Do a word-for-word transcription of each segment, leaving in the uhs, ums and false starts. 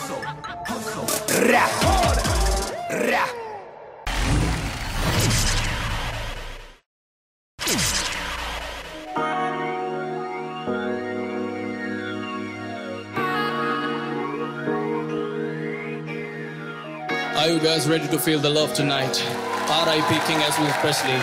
Rap. Rap. Are you guys ready to feel the love tonight? R I P King Elvis Presley.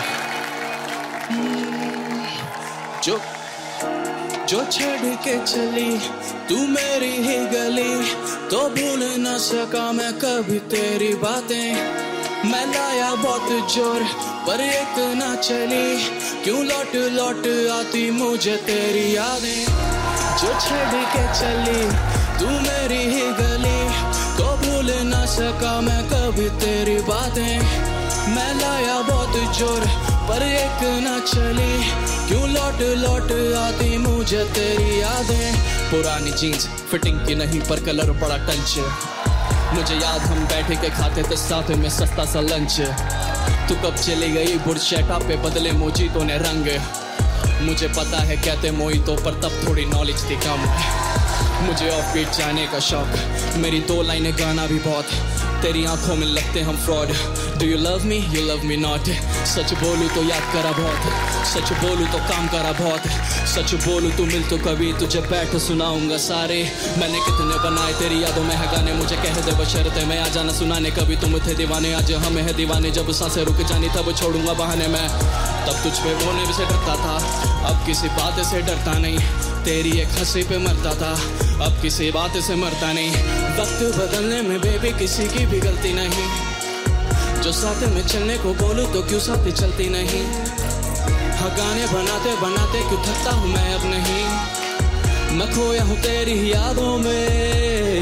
जो जो छड़ के चली तू मेरी ही गली, तो भूल न सका मैं कभी तेरी बातें। मैं लाया बहुत जोर पर एक ना चली, क्यों लौट लौट आती मुझे तेरी यादें। जो छड़ के चली तू मेरी ही गली, तो भूल न सका मैं कभी तेरी बातें। मैं लाया बहुत जोर पर एक न चली, क्यों लौट लौट आती मुझे तेरी यादें। पुरानी जीन्स फिटिंग की नहीं पर कलर बड़ा टंच, मुझे याद हम बैठे के खाते थे साथ में सस्ता सा लंच। तू कब चली गई बुरशेटा पे बदले मोजीतो ने रंग। मुझे पता है कहते मोहितो पर तब थोड़ी नॉलेज थी कम। मुझे ऑफ बीट जाने का शौक, मेरी दो लाइनें गाना भी बहुत। तेरी आंखों में लगते हम fraud. Do you love me you love me not. सच बोलूं तो याद करा बहुत, सच बोलूं तो काम करा बहुत। सच बोलूं तू मिल तो कभी, तुझे बैठ सुनाऊंगा सारे। मैंने कितने बनाए तेरी यादों में है गाने, मुझे कह दे बशर्ते मैं आ जाना सुनाने। कभी तुम थे दीवाने आज हमें है दीवाने, जब सांसें रुक जानी तब छोड़ूंगा बहाने मैं। तब तुझ पे रोने से डरता था, अब किसी बात से डरता नहीं। तेरी एक हंसी पे मरता था, अब किसी बात से मरता नहीं। वक्त बदलने में बेबी किसी की भी गलती नहीं, जो साथ में चलने को बोलूं तो क्यों साथ चलती नहीं। हाँ गाने बनाते बनाते क्यों थकता हूँ मैं अब नहीं, मैं खोया हूँ तेरी यादों में।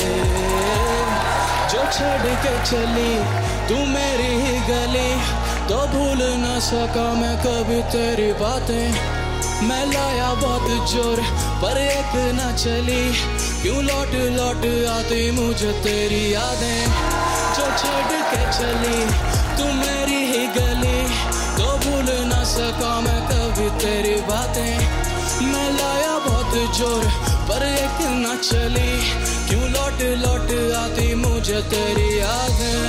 जो छोड़ के चली तू मेरी ही गली, तो भूल न सका मैं कभी तेरी बातें। मैं लाया बहुत जोर पर एक ना चली, क्यों लौट लौट आती मुझे तेरी यादें। जो छोड़ के चली तू मेरी ही गली, तो भूल न सका मैं कभी तेरी बातें। मैं लाया बहुत जोर पर एक ना चली, क्यों लौट लौट आती मुझे तेरी यादें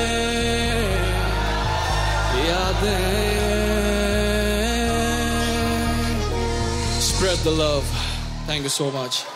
यादें। Spread the love. Thank you so much.